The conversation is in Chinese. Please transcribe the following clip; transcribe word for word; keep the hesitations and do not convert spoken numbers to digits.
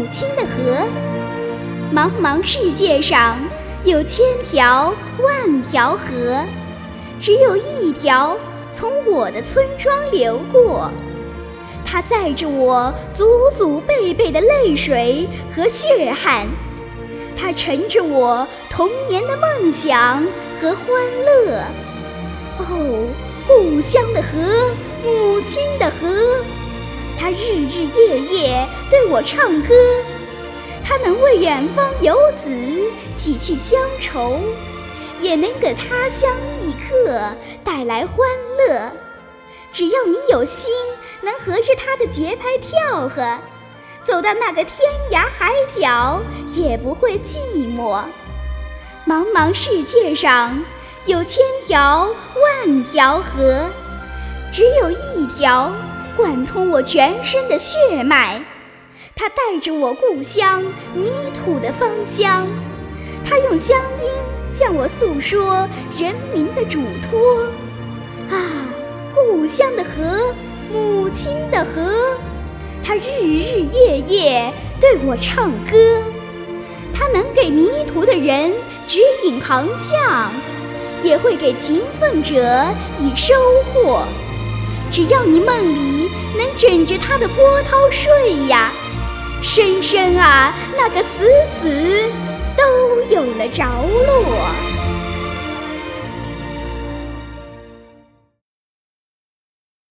亲的河。茫茫世界上有千条万条河，只有一条从我的村庄流过。它载着我祖祖辈辈的泪水和血汗，它盛着我童年的梦想和欢乐。哦，故乡的河，母亲的河，它日日夜夜对我唱歌，它能为远方游子洗去乡愁，也能给他乡异客带来欢乐。只要你有心，能合着它的节拍跳和，走到那个天涯海角也不会寂寞。茫茫世界上有千条万条河，只有一条贯通我全身的血脉，它带着我故乡泥土的芳香，它用乡音向我诉说人民的嘱托。啊，故乡的河，母亲的河，它日日夜夜对我唱歌，它能给迷途的人指引航向，也会给勤奋者以收获。只要你梦里能枕着它的波涛睡呀，生生啊，那个死死都有了着落。